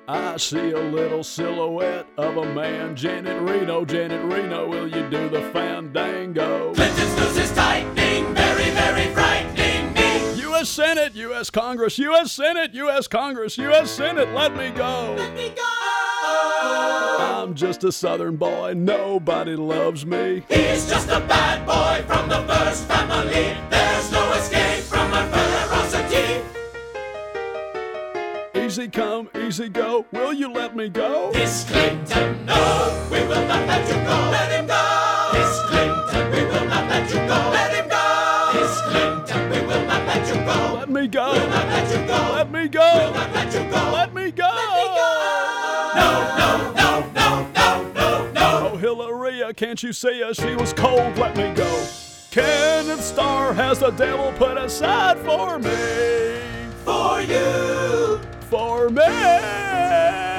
I see a little silhouette of a man. Janet Reno, will you do the fandango? Clinton's news is tightening, very, very frightening me. U.S. Senate, U.S. Congress, U.S. Senate, U.S. Congress, U.S. Senate, let me go. Let me go. I'm just a southern boy, nobody loves me. He's just a bad boy from the first family. There's no escape from my ferocity. Easy come, easy go, will you let me go? Miss Clinton, no, we will not let you go. Let him go. Miss Clinton, we will not let you go. Let him go. Miss Clinton, we will not let you go. Let me go. We'll not let you go. Let me go. We'll not let you go. Let me go. Let me go. No, no, no, no, no, no, no. Oh, Hillary, can't you see her? She was cold, let me go. Kenneth Starr has the devil put aside for me. For you. For me.